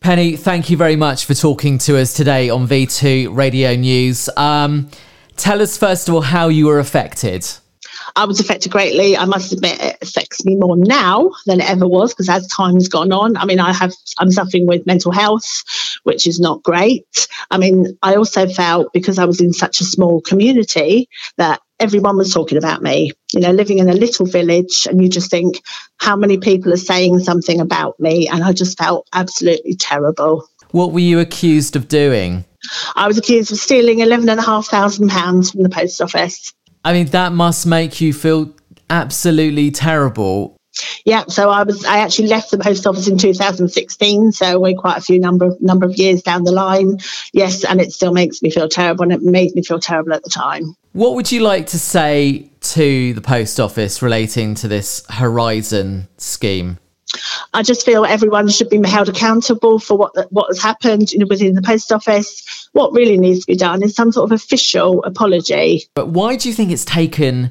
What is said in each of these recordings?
Penny, thank you very much for talking to us today on V2 Radio News. Tell us, first of all, how you were affected. I was affected greatly. I must admit it affects me more now than it ever was, because as time's gone on, I mean, I'm suffering with mental health, which is not great. I mean, I also felt, because I was in such a small community, that everyone was talking about me, living in a little village, and you just think, how many people are saying something about me? And I just felt absolutely terrible. What were you accused of doing? I was accused of stealing £11,500 from the post office. I mean, that must make you feel absolutely terrible. Yeah, so I actually left the post office in 2016, so we're quite a few number of years down the line. Yes, and it still makes me feel terrible, and it made me feel terrible at the time. What would you like to say to the post office relating to this Horizon scheme? I just feel everyone should be held accountable for what has happened within the post office. What really needs to be done is some sort of official apology. But why do you think it's taken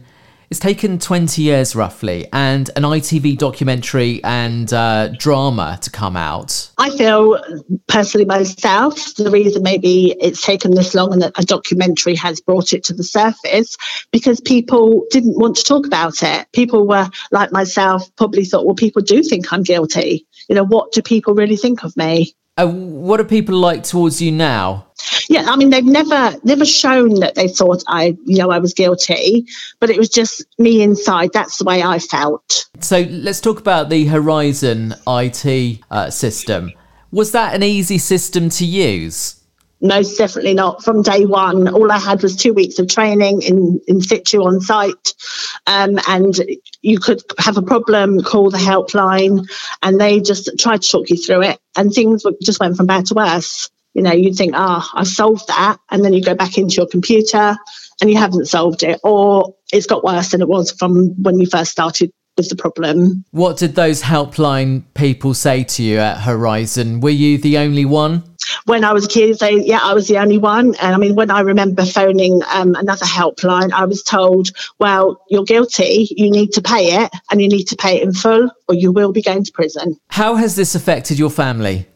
20 years roughly, and an ITV documentary and drama to come out? I feel personally myself, the reason maybe it's taken this long and that a documentary has brought it to the surface, because people didn't want to talk about it. People were, like myself, probably thought, well, people do think I'm guilty. What do people really think of me? What are people like towards you now? Yeah, I mean, they've never shown that they thought I was guilty, but it was just me inside. That's the way I felt. So let's talk about the Horizon IT system. Was that an easy system to use? Most definitely not. From day one, all I had was 2 weeks of training in situ on site, and you could have a problem, call the helpline, and they just tried to talk you through it, and things just went from bad to worse. You'd think, I've solved that, and then you go back into your computer and you haven't solved it, or it's got worse than it was from when you first started with the problem. What did those helpline people say to you at Horizon? Were you the only one? When I was accused, I was the only one. And I mean, when I remember phoning another helpline, I was told, well, you're guilty, you need to pay it, and you need to pay it in full, or you will be going to prison. How has this affected your family?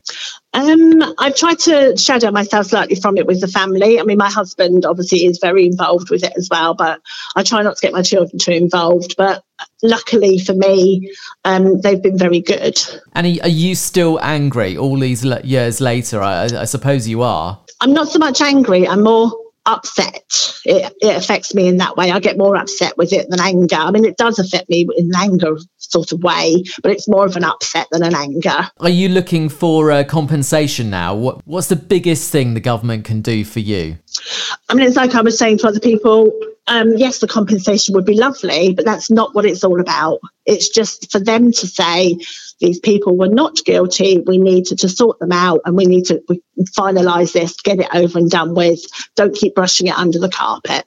I've tried to shadow myself slightly from it with the family. I mean, my husband obviously is very involved with it as well, but I try not to get my children too involved. But luckily for me, they've been very good. And are you still angry all these years later? I suppose you are. I'm not so much angry. I'm more upset. It affects me in that way. I get more upset with it than anger. I mean, it does affect me in an anger sort of way, but it's more of an upset than an anger. Are you looking for compensation now? What's the biggest thing the government can do for you? I mean, it's like I was saying to other people, yes, the compensation would be lovely, but that's not what it's all about. It's just for them to say these people were not guilty. We need to sort them out, and we need to finalise this, get it over and done with. Don't keep brushing it under the carpet.